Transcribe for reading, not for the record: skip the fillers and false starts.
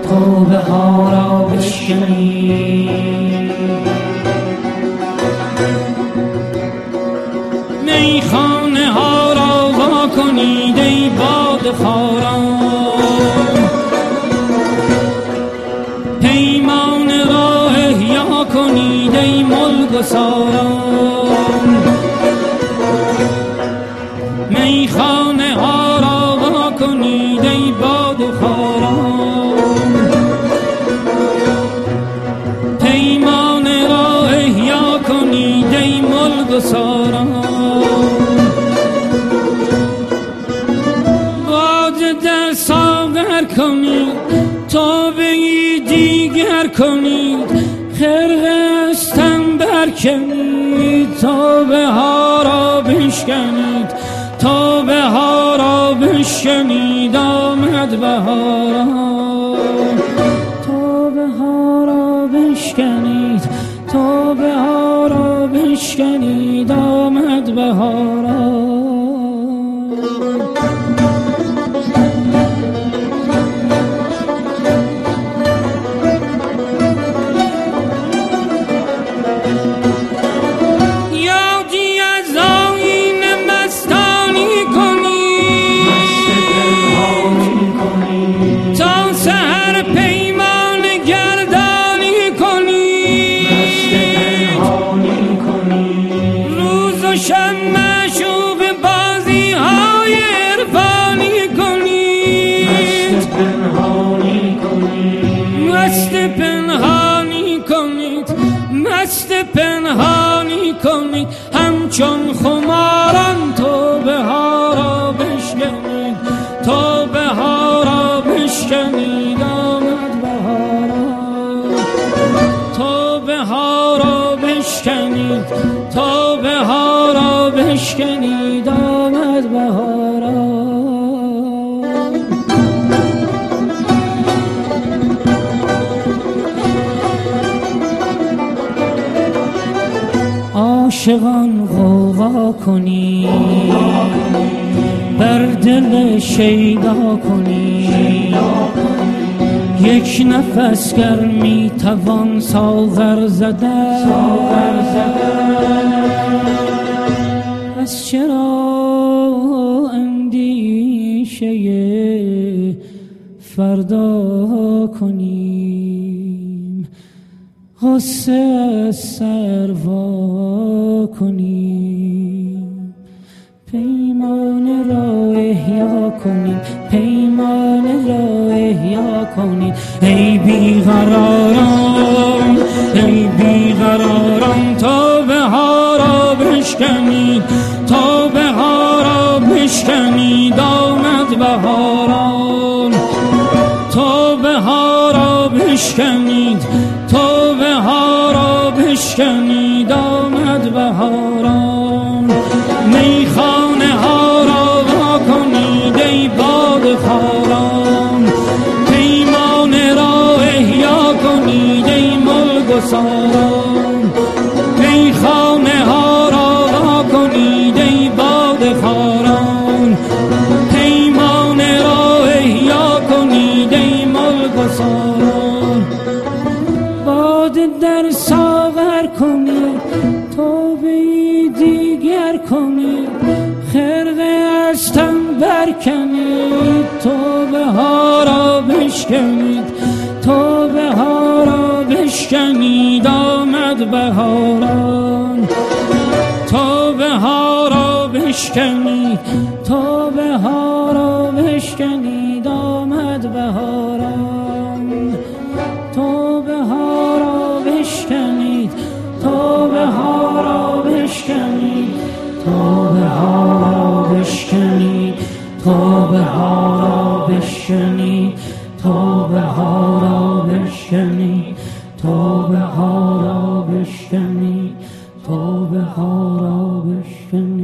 توبه ها را بشکنید. میخانه ها را وا کنید ای باد خاران، پیمان را احیا کنید ای ملگساران. میخانه ها را وا کنید ای باد خاران، پیمان را احیا کنید ای ملگساران. در ساغر کنید، توبه دیگر کنید، خرقه از تن برکنید، توبه ها را بشکنید، توبه ها را بشکنید. آمد بهاران، توبه ها را بشکنید، توبه ها را بشکنید. آمد بهاران. مست پنهانی کنید همچون خماران، توبه ها را بشکنید، توبه ها را بشکنید. آمد بهاران، توبه ها را بشکنید، توبه ها را بشکنید. آمد بهاران. عاشقان غوغا کنید، بر دل شیدا کنید، یک نفس گر می توان ساغر زدن، پس چرا اندیشه فردا کنیم، غصه سر وا کنیم، پیمان را احیا کنیم، پیمان را احیا کنیم. ای بیقراران، ای بیقراران، توبه ها را بشکنید، توبه ها را بشکنید. آمد بهاران، توبه ها را بشکنید، توبه ها را بشکنید. آمد بهاران. میخانه ها را وا کنید ای باد خاران، پیمان را احیا کنید ای ملگساران. میخانه ها را وا کنید ای باد خاران، پیمان را احیا کنید ای ملگساران. باد در ساغر کنید، توبه دیگر کنید، خرقه از تن برکنید، توبه ها را بشکنید، توبه ها را بشکنید. آمد بهاران، توبه ها را بشکنید، توبه ها را بشکنید. آمد بهاران، توبه ها را بشکنید، توبه ها را بشکنید، توبه ها را بشکنید، توبه ها را بشکنید، توبه ها را بشکنید، توبه ها را بشکنید، توبه ها را بشکنید.